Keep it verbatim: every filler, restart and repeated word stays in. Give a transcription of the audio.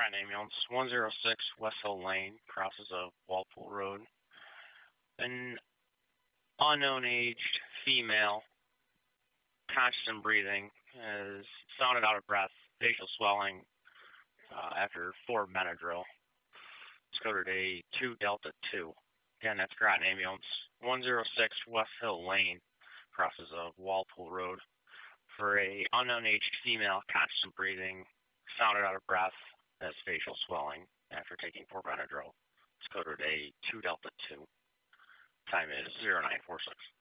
Scranton Ambulance, one oh six West Hill Lane, crosses of Walpole Road. An unknown aged female, constant breathing, is sounded out of breath, facial swelling uh, after four Benadryl. It's coded a two Delta two. Again, that's Scranton Ambulance, one oh six West Hill Lane, crosses of Walpole Road. For a unknown aged female, constant breathing, sounded out of breath, has facial swelling after taking four Benadryl. It's coded a two Delta two. Time is zero nine four six.